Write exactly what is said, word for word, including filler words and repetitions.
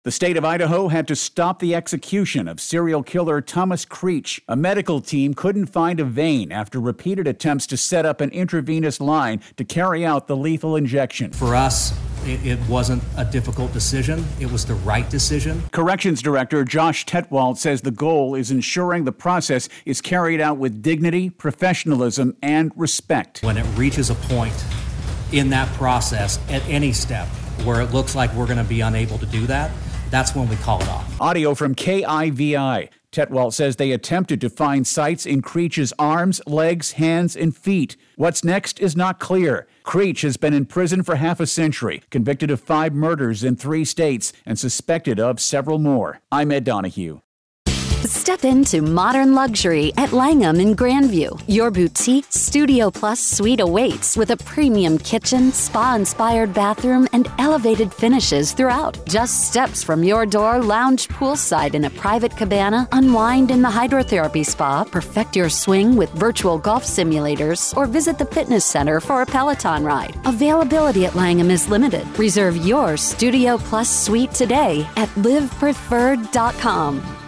The state of Idaho had to stop the execution of serial killer Thomas Creech. A medical team couldn't find a vein after repeated attempts to set up an intravenous line to carry out the lethal injection. For us, it, it wasn't a difficult decision. It was the right decision. Corrections Director Josh Tetwald says the goal is ensuring the process is carried out with dignity, professionalism, and respect. When it reaches a point in that process at any step where it looks like we're going to be unable to do that, that's when we call it off. Audio from K I V I. Tetwald says they attempted to find sites in Creech's arms, legs, hands, and feet. What's next is not clear. Creech has been in prison for half a century, convicted of five murders in three states, and suspected of several more. I'm Ed Donahue. Step into modern luxury at Langham in Grandview. Your boutique Studio Plus suite awaits with a premium kitchen, spa-inspired bathroom, and elevated finishes throughout. Just steps from your door, lounge poolside in a private cabana, unwind in the hydrotherapy spa, perfect your swing with virtual golf simulators, or visit the fitness center for a Peloton ride. Availability at Langham is limited. Reserve your Studio Plus suite today at live preferred dot com.